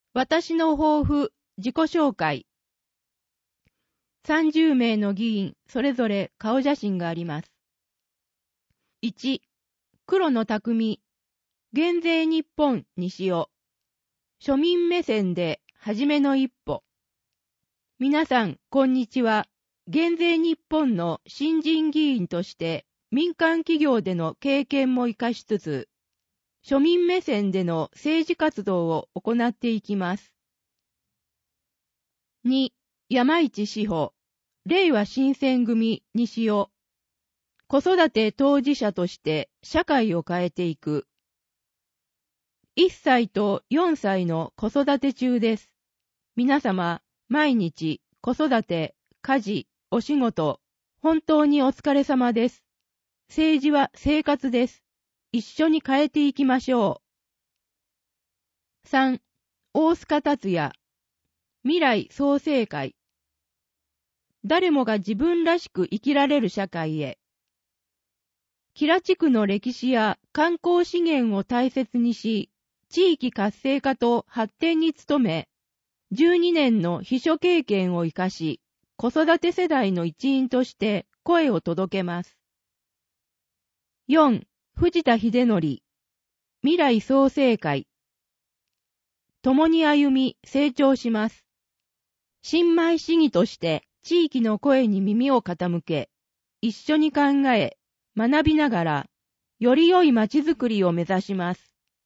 私の抱負、自己紹介。30名の議員、それぞれ顔写真があります。1、黒野匠、減税日本西尾。庶民目線で初めの一歩。皆さん、こんにちは。減税日本の新人議員として民間企業での経験も活かしつつ、庶民目線での政治活動を行っていきます。2、山市志保、令和新選組西尾。子育て当事者として社会を変えていく。1歳と4歳の子育て中です。皆様、毎日子育て、家事、お仕事、本当にお疲れ様です。政治は生活です。一緒に変えていきましょう。3、大須賀達也、未来創成会。誰もが自分らしく生きられる社会へ。吉良地区の歴史や観光資源を大切にし、地域活性化と発展に努め、12年の秘書経験を生かし、子育て世代の一員として声を届けます。4. 藤田秀則、未来創成会。共に歩み成長します。新米市議として地域の声に耳を傾け、一緒に考え、学びながら、より良い街づくりを目指します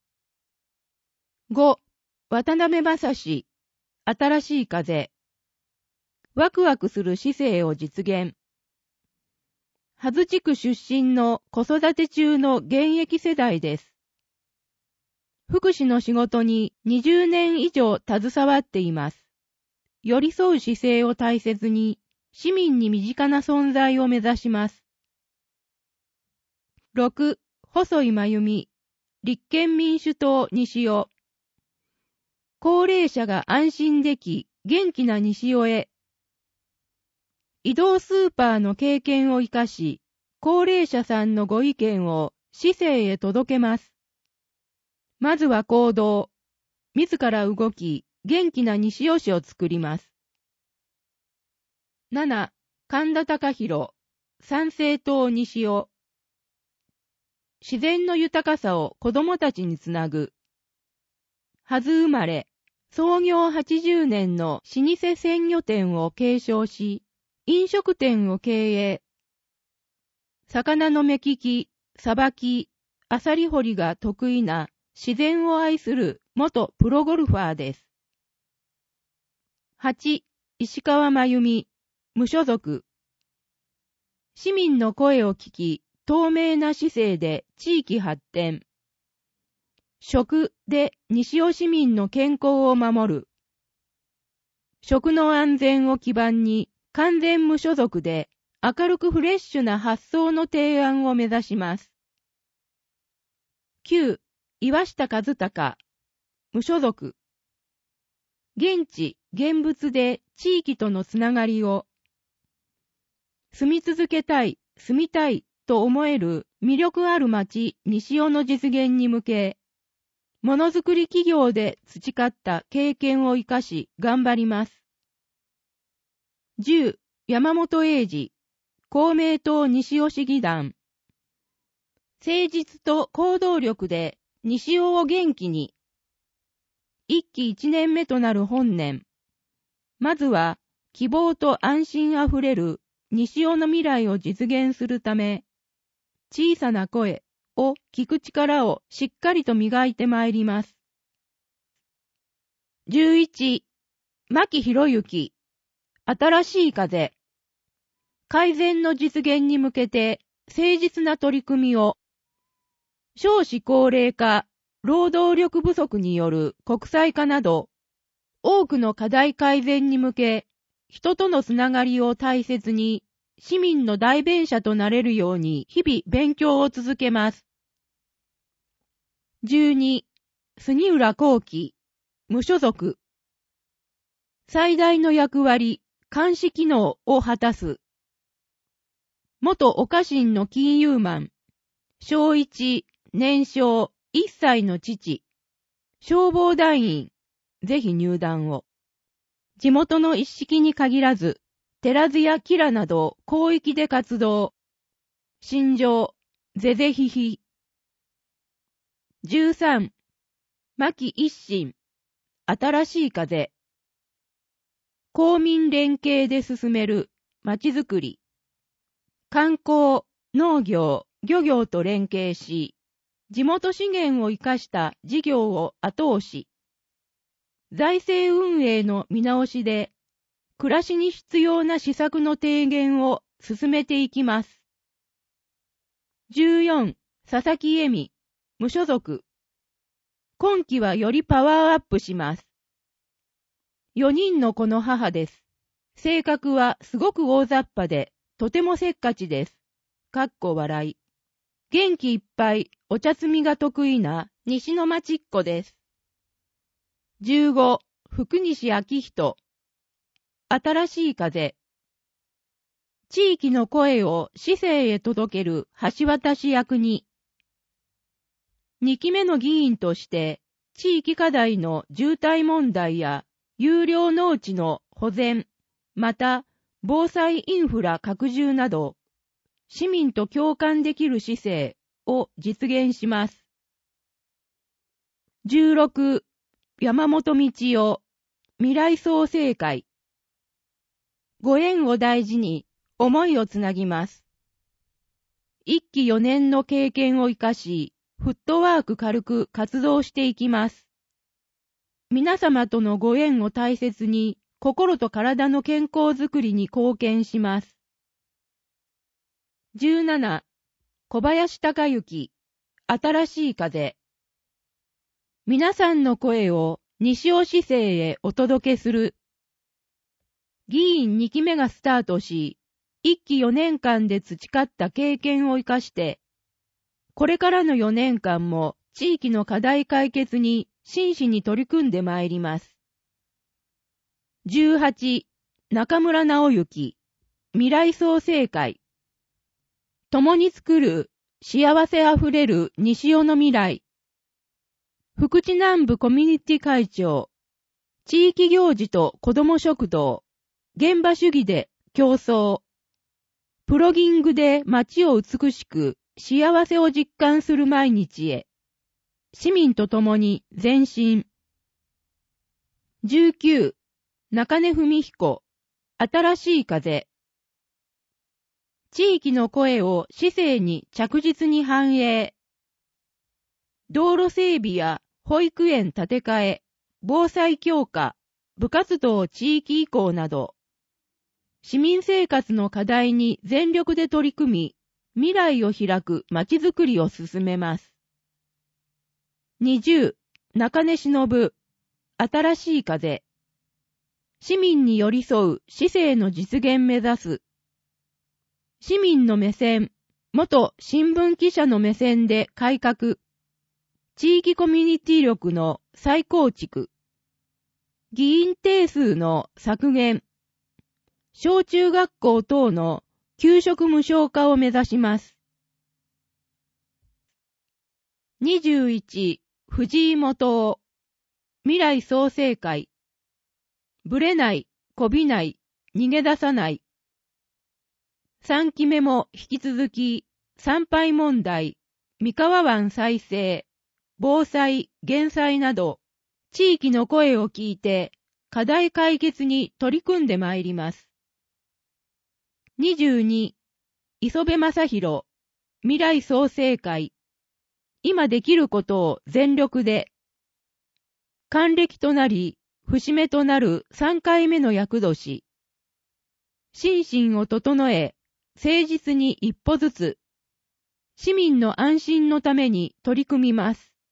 。5. 渡辺正史、新しい風。ワクワクする市政を実現。羽津地区出身の子育て中の現役世代です。福祉の仕事に20年以上携わっています。寄り添う姿勢を大切に、市民に身近な存在を目指します。6. 細井真由美、立憲民主党西尾。高齢者が安心でき、元気な西尾へ。移動スーパーの経験を生かし、高齢者さんのご意見を市政へ届けます。まずは行動。自ら動き、元気な西尾市を作ります。7. 神田隆弘、参政党西尾。自然の豊かさを子どもたちにつなぐ。はず生まれ、創業80年の老舗鮮魚店を継承し、飲食店を経営。魚の目利き、さばき、あさり掘りが得意な自然を愛する元プロゴルファーです。8. 石川真由美、無所属。市民の声を聞き、透明な市政で地域発展。食で西尾市民の健康を守る。食の安全を基盤に完全無所属で明るくフレッシュな発想の提案を目指します。9. 岩下和孝、無所属。現地、現物で地域とのつながりを。住み続けたい、住みたいと思える魅力ある町西尾の実現に向け、ものづくり企業で培った経験を生かし頑張ります。10. 山本英二、公明党西尾市議団。誠実と行動力で西尾を元気に。1期1年目となる本年。まずは希望と安心あふれる西尾の未来を実現するため、小さな声を聞く力をしっかりと磨いてまいります。11. 牧博之、新しい風。改善の実現に向けて誠実な取り組みを。少子高齢化、労働力不足による国際化など、多くの課題改善に向け、人とのつながりを大切に、市民の代弁者となれるように日々勉強を続けます。12. 杉浦幸喜、無所属。最大の役割、監視機能を果たす。元お家臣の金融マン、小1、年少1歳の父、消防団員、 ぜひ入団を。地元の一式に限らず、寺津や吉良など広域で活動。心情、ぜぜひひ。13、牧一心、新しい風。公民連携で進める町づくり。観光、農業、漁業と連携し、地元資源を生かした事業を後押し。財政運営の見直しで、暮らしに必要な施策の提言を進めていきます。14、佐々木恵美、無所属。今期はよりパワーアップします。4人の子の母です。性格はすごく大雑把で、とてもせっかちです。笑い。元気いっぱい、お茶摘みが得意な西の町っ子です。15、福西明人。新しい風。地域の声を市政へ届ける橋渡し役に。2期目の議員として、地域課題の渋滞問題や有料農地の保全、また防災インフラ拡充など、市民と共感できる市政を実現します。16、山本道夫、未来創生会。ご縁を大事に思いをつなぎます。1期4年の経験を生かし、フットワーク軽く活動していきます。皆様とのご縁を大切に、心と体の健康づくりに貢献します。17、小林孝之、新しい風。皆さんの声を西尾市政へお届けする。議員2期目がスタートし、1期4年間で培った経験を生かして、これからの4年間も地域の課題解決に真摯に取り組んでまいります。18、中村直之、未来創生会。共に作る幸せあふれる西尾の未来。福知南部コミュニティ会長。地域行事と子ども食堂。現場主義で競争。プロギングで街を美しく幸せを実感する毎日へ。市民と共に前進。19、中根文彦、新しい風。地域の声を市政に着実に反映。道路整備や保育園建て替え、防災強化、部活動地域移行など、市民生活の課題に全力で取り組み、未来を開くまちづくりを進めます。20、中根忍、新しい風。市民に寄り添う市政の実現目指す。市民の目線、元新聞記者の目線で改革。地域コミュニティ力の再構築。議員定数の削減。小中学校等の給食無償化を目指します。21、藤井元夫、未来創生会。ぶれない、こびない、逃げ出さない。3期目も引き続き、参拝問題、三河湾再生、防災、減災など、地域の声を聞いて、課題解決に取り組んでまいります。22、磯部正弘、未来創生会。今できることを全力で。還暦となり、節目となる3回目の厄年。心身を整え、誠実に一歩ずつ、市民の安心のために取り組みます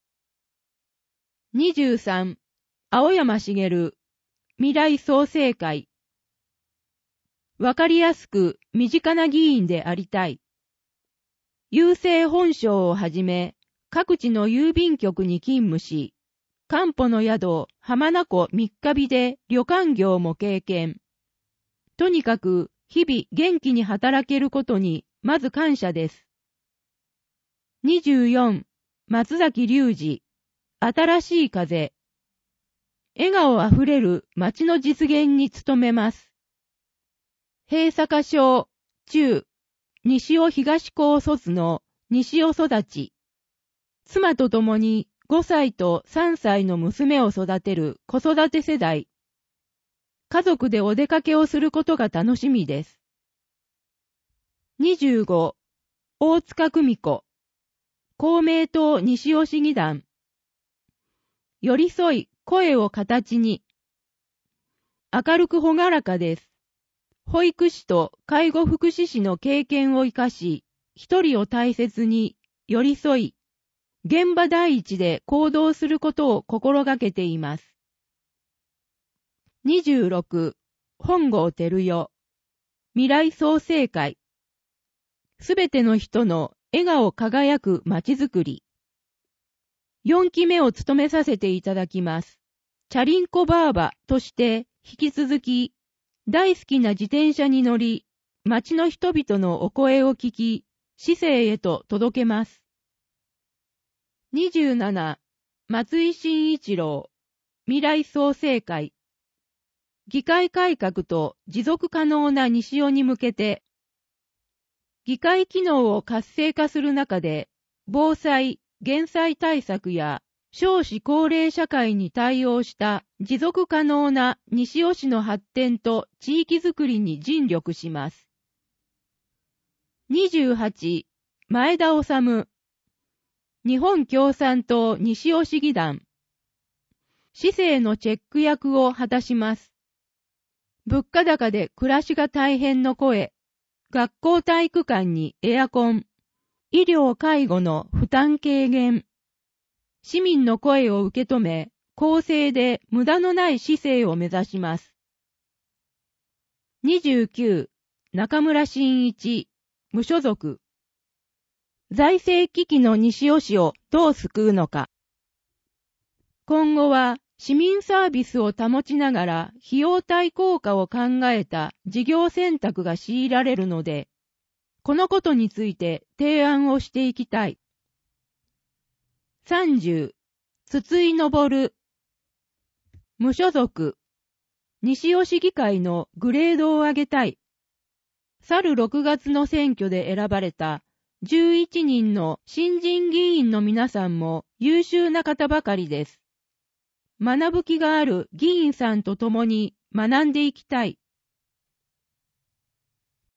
。23、青山茂、未来創生会。わかりやすく身近な議員でありたい。郵政本省をはじめ、各地の郵便局に勤務し、かんぽの宿浜名湖三日日で旅館業も経験。とにかく日々元気に働けることにまず感謝です。24、松崎隆二、新しい風。 笑顔あふれる町の実現に努めます。平坂小、中、西尾東高卒の西尾育ち。妻と共に5歳と3歳の娘を育てる子育て世代。家族でお出かけをすることが楽しみです。25、大塚久美子。公明党西尾市議団。寄り添い、声を形に。明るくほがらかです。保育士と介護福祉士の経験を生かし、一人を大切に寄り添い、現場第一で行動することを心がけています。26、本郷照代。未来創生会。すべての人の笑顔輝くまちづくり。4期目を務めさせていただきます。チャリンコバーバとして引き続き、大好きな自転車に乗り、町の人々のお声を聞き、市政へと届けます。27、松井真一郎。未来創生会。議会改革と持続可能な西尾に向けて、議会機能を活性化する中で、防災・減災対策や少子高齢社会に対応した持続可能な西尾市の発展と地域づくりに尽力します。28、前田治。日本共産党西尾市議団。市政のチェック役を果たします。物価高で暮らしが大変の声、学校体育館にエアコン、医療介護の負担軽減、市民の声を受け止め、公正で無駄のない市政を目指します。29、中村真一、無所属。財政危機の西尾市をどう救うのか。今後は市民サービスを保ちながら費用対効果を考えた事業選択が強いられるので、このことについて提案をしていきたい。30、筒井昇。無所属。西尾市議会のグレードを上げたい。去る6月の選挙で選ばれた11人の新人議員の皆さんも優秀な方ばかりです。学ぶ気がある議員さんと共に学んでいきたい。